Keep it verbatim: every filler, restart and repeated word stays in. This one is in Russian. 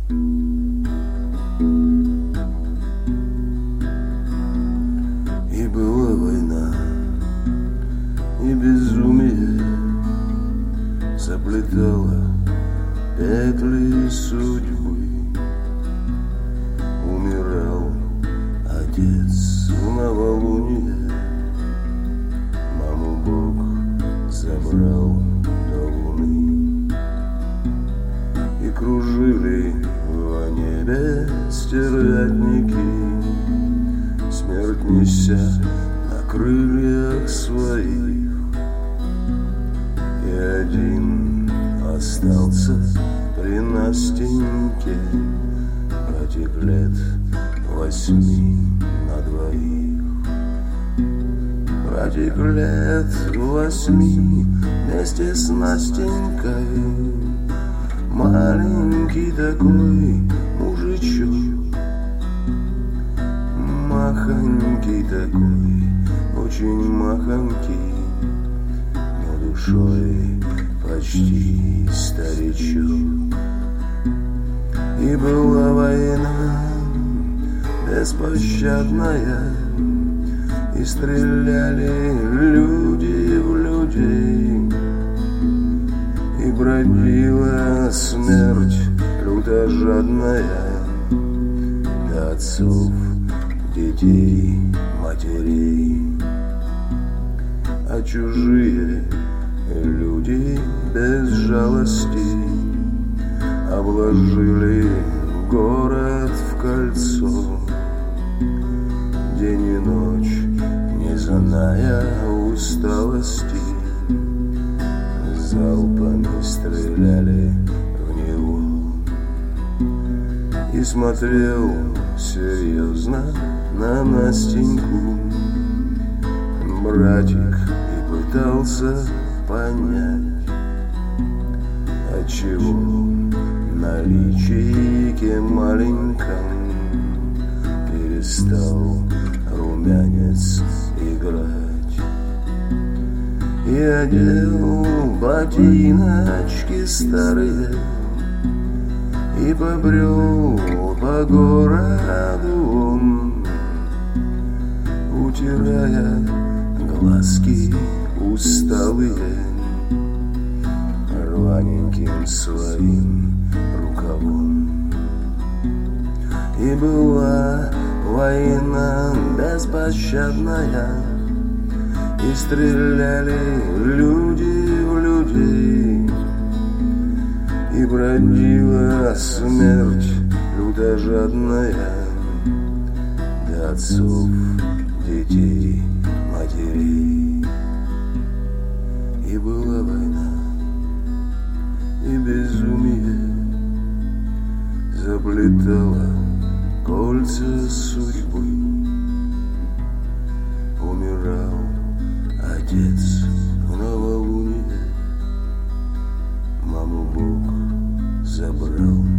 И была война, и безумие заплетало петли судьбы. Умирал отец в новолуние, маму Бог забрал до луны. И кружили в небе стервятники, смерть неся на крыльях своих. И один остался при Настеньке, против лет восьми на двоих. Против лет восьми вместе с Настенькой маленький такой мужичок, махонький такой, очень махонький, но душой почти старичок. И была война беспощадная, и стреляли люди в людей, и бродила смерть лютожадная до отцов, детей, матерей. А чужие люди без жалости обложили город в кольцо, день и ночь, не зная усталости, залпами стреляли в него. И смотрел серьезно на Настеньку братик и пытался понять, отчего на личике маленьком перестал румянец играть. И одел ботиночки старые и побрел по городу он, утирая глазки усталые рваненьким своим рукавом. И была война беспощадная, и стреляли люди в людей, и бродила смерть лютожадная до отцов, детей, матерей. И была война, и безумие заплетало кольца судьбы. Умирал отец в новолуние, маму Бог забрал